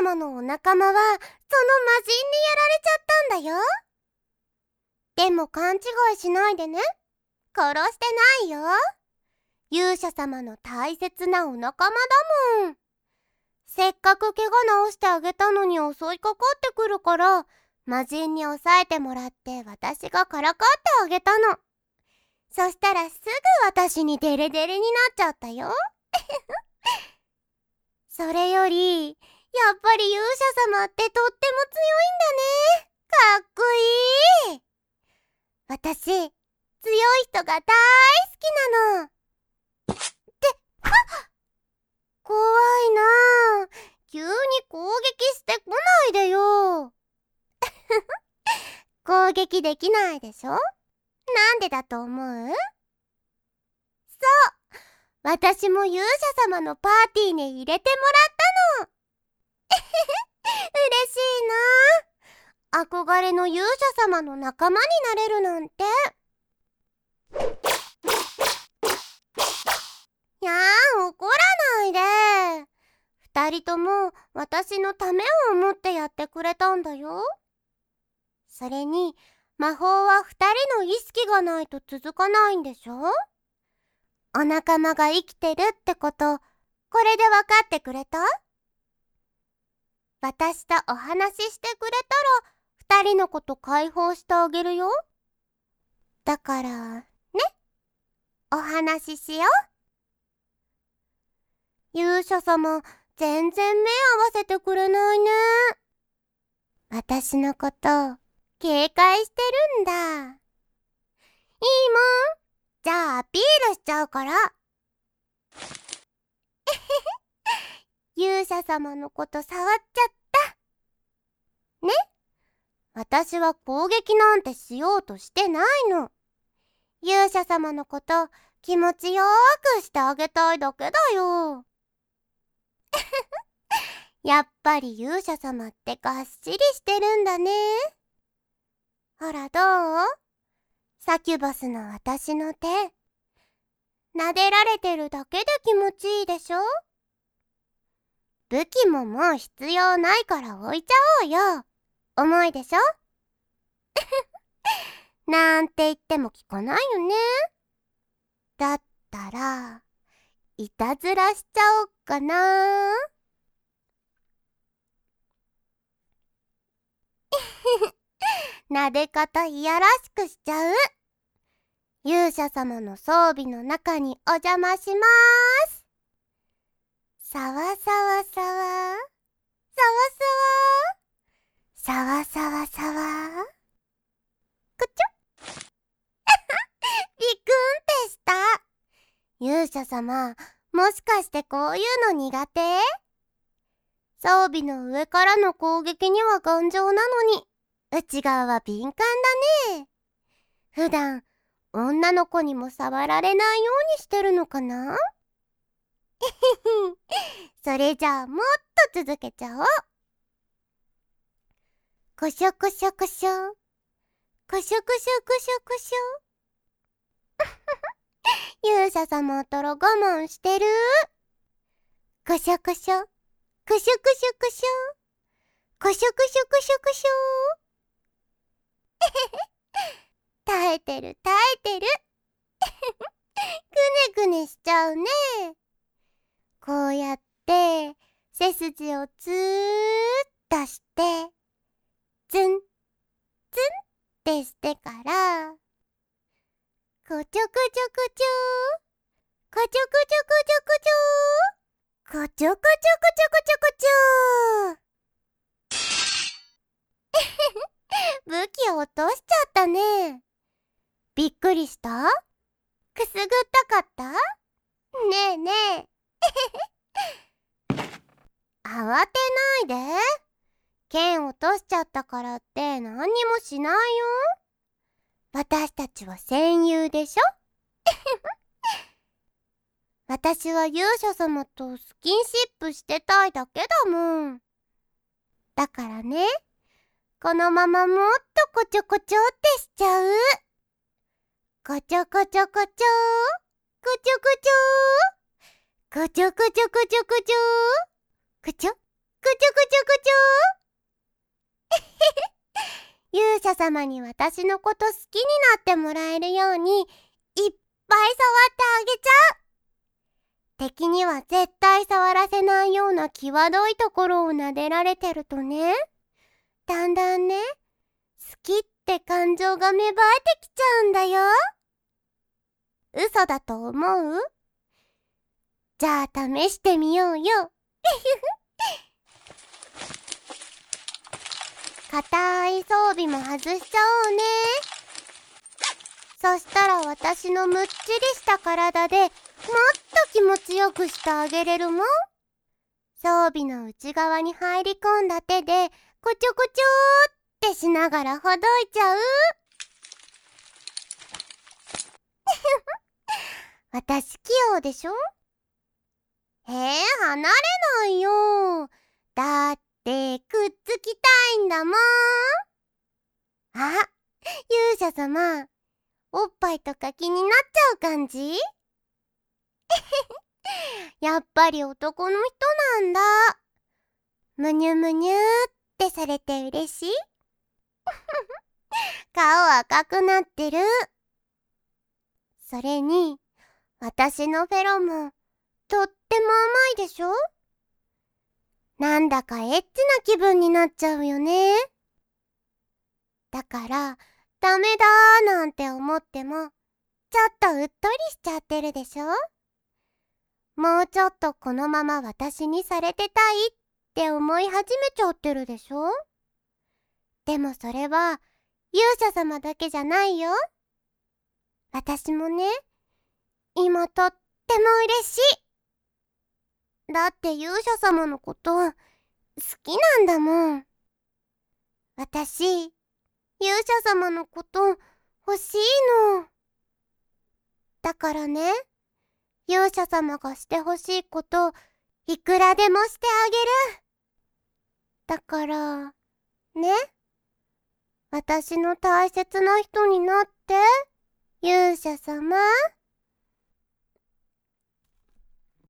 様のお仲間はその魔人にやられちゃったんだよ。でも勘違いしないでね。殺してないよ。勇者様の大切なお仲間だもん。せっかく怪我治してあげたのに襲いかかってくるから、魔人に抑えてもらって私がからかってあげたの。そしたらすぐ私にデレデレになっちゃったよ。それより、やっぱり勇者様ってとっても強いんだね。かっこいい。私、強い人が大好きなの。って、あっ！怖いなぁ。急に攻撃してこないでよ。攻撃できないでしょ？なんでだと思う？そう、私も勇者様のパーティーに入れてもらったの。嬉しいなぁ。憧れの勇者様の仲間になれるなんて。やー、怒らないで。二人とも私のためを思ってやってくれたんだよ。それに、魔法は二人の意識がないと続かないんでしょ？お仲間が生きてるってこと、これで分かってくれた？私とお話ししてくれたら、二人のこと解放してあげるよ。だから、ね。お話ししよう。勇者様、全然目合わせてくれないね。私のこと、警戒してるんだ。いいもん。じゃあアピールしちゃうから。勇者様のこと触っちゃった。ね？私は攻撃なんてしようとしてないの。勇者様のこと気持ちよーくしてあげたいだけだよ。やっぱり勇者様ってがっしりしてるんだね。ほらどう？サキュバスの私の手。撫でられてるだけで気持ちいいでしょ？武器ももう必要ないから置いちゃおうよ。重いでしょ？なんて言っても聞かないよね。だったら、いたずらしちゃおっかな。撫で方いやらしくしちゃう。勇者様の装備の中にお邪魔しまーす。さわさわさわ、さわさわ、さわさわさわ。くちょビクンってした。勇者様、もしかしてこういうの苦手？装備の上からの攻撃には頑丈なのに、内側は敏感だね。普段、女の子にも触られないようにしてるのかな？それじゃあもっと続けちゃおう。こしょこしょこしょ。こしょこしょこしょこしょ。勇者様ったら我慢してる。こしょこしょ。こしょこしょこしょ。こしょこしょこしょこしょ。耐えてる耐えてる。くねくねしちゃうね。こうやって背筋をツーッとしてツンツンってしてからこちょこちょこちょこちょこちょこちょこちょこちょこちょこちょこちょこちょ。武器を落としちゃったね。びっくりした？くすぐったかった？ねえねえ。慌てないで。剣落としちゃったからって何にもしないよ。私たちは戦友でしょ？私は勇者様とスキンシップしてたいだけだもん。だからね、このままもっとこちょこちょってしちゃう。こちょこちょこちょ、こちょこちょ、こちょこちょこちょこちょ、こちょ。 ぐちょぐちょぐちょ勇者様に私のこと好きになってもらえるようにいっぱい触ってあげちゃう。敵には絶対触らせないような際どいところを撫でられてるとね、だんだんね、好きって感情が芽生えてきちゃうんだよ。嘘だと思う？じゃあ試してみようよ。硬い装備も外しちゃおうね。そしたら私のむっちりした体でもっと気持ちよくしてあげれるもん。装備の内側に入り込んだ手でこちょこちょーってしながらほどいちゃう。私器用でしょ？離れないよ。だってくっつきたいんだもん。あ、勇者様、おっぱいとか気になっちゃう感じ？やっぱり男の人なんだ。むにゅむにゅってされて嬉しい？顔赤くなってる。それに、私のフェロモン、とっても甘いでしょ？なんだかエッチな気分になっちゃうよね。だから、ダメだーなんて思っても、ちょっとうっとりしちゃってるでしょ？もうちょっとこのまま私にされてたいって思い始めちゃってるでしょ？でもそれは勇者様だけじゃないよ。私もね、今とっても嬉しい。だって勇者様のこと好きなんだもん。私、勇者様のこと欲しいの。だからね、勇者様がしてほしいこといくらでもしてあげる。だから、ね、私の大切な人になって、勇者様。